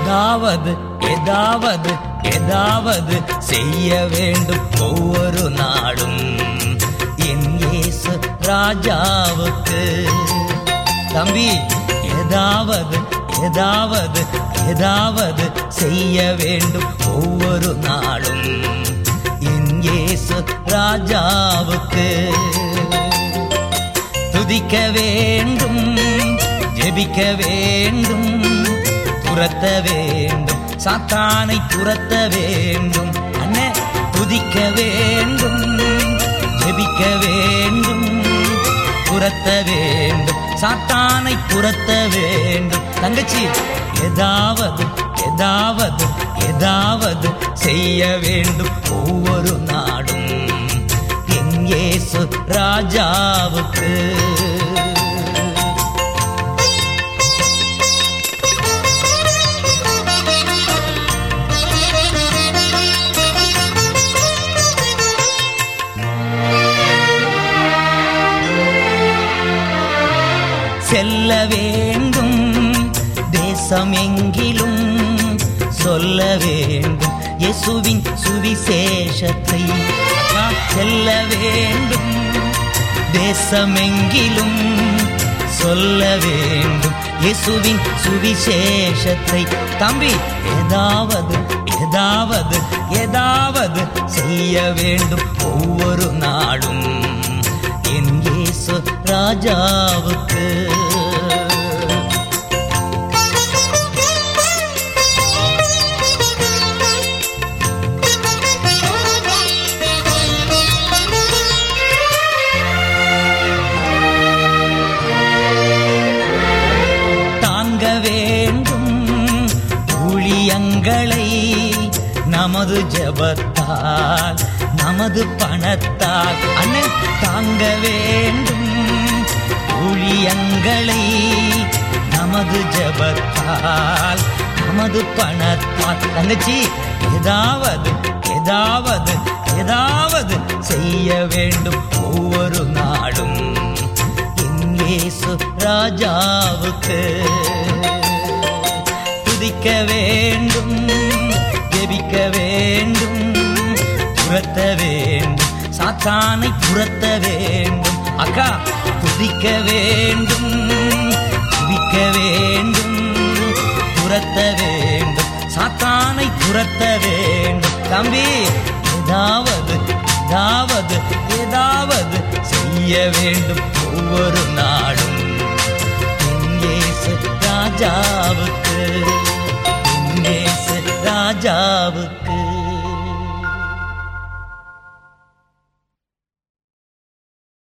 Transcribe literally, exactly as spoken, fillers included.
ஏதாவது ஏதாவது ஏதாவது செய்ய வேண்டும் ஒவ்வொரு நாளும் என் இயேசு ராஜாவுக்கு. தம்பி, ஏதாவது ஏதாவது ஏதாவது செய்ய வேண்டும் ஒவ்வொரு நாளும் என் இயேசு ராஜாவுக்கு. துதிக்க வேண்டும், ஜெபிக்க வேண்டும், துரத்த வேண்டும், சாத்தானை துரத்த வேண்டும். அண்ணே, துதிக்க வேண்டும், ஜெபிக்க வேண்டும், துரத்த வேண்டும், சாத்தானை துரத்த வேண்டும். தங்கச்சி, ஏதாவது ஏதாவது ஏதாவது செய்ய வேண்டும் ஒவ்வொரு நாடும் என் இயேசு ராஜாவுக்கு. செல்ல வேண்டும், தேசம் எங்கிலும் சொல்ல வேண்டும் இயேசுவின் சுவிசேஷத்தை. செல்ல வேண்டும், தேசம் எங்கிலும் சொல்ல வேண்டும் இயேசுவின் சுவிசேஷத்தை. தம்பி, ஏதாவது ஏதாவது ஏதாவது செய்ய வேண்டும் ஒவ்வொரு நாளும் என் இயேசு ராஜாவுக்கு. தாங்க வேண்டும் ஊழியங்களை நமது ஜெபத்தால், நமது பணத்தால். அண்ணன், தாங்க வேண்டும் ஊழியங்களை நமது ஜெபத்தால், நமது பணத்தால். தங்கச்சி, ஏதாவது ஏதாவது ஏதாவது செய்ய வேண்டும் ஒவ்வொரு நாளும் என் இயேசு ராஜாவுக்கு. துதிக்க வேண்டும், ஜெபிக்க வேண்டும், துரத்த வேண்டும், சாத்தானை துரத்த வேண்டும். அக்கா, துதிக்க வேண்டும், ஜெபிக்க வேண்டும், துரத்த வேண்டும், சாத்தானை துரத்த வேண்டும். தம்பி, ஏதாவது ஏதாவது ஏதாவது செய்ய வேண்டும் ஒவ்வொரு நாளும் என் இயேசு ராஜாவுக்கு, என் இயேசு ராஜாவுக்கு.